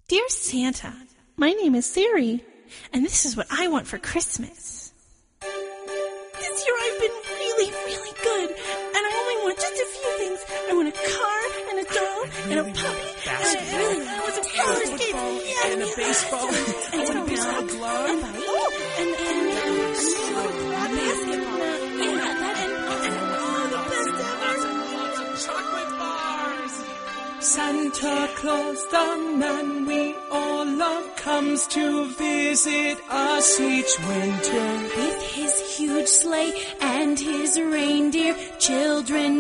Dear Santa, my name is Siri, and this is what I want for Christmas. This year I've been really, really good, and I only want just a few things. I want a car, and a doll, and a puppy, and I want some roller skates, and a baseball, and a baseball glove, and basketball, and the best ever. Chocolate bars. Santa Claus, the man we all love, comes to visit us each winter. With his huge sleigh and his reindeer, children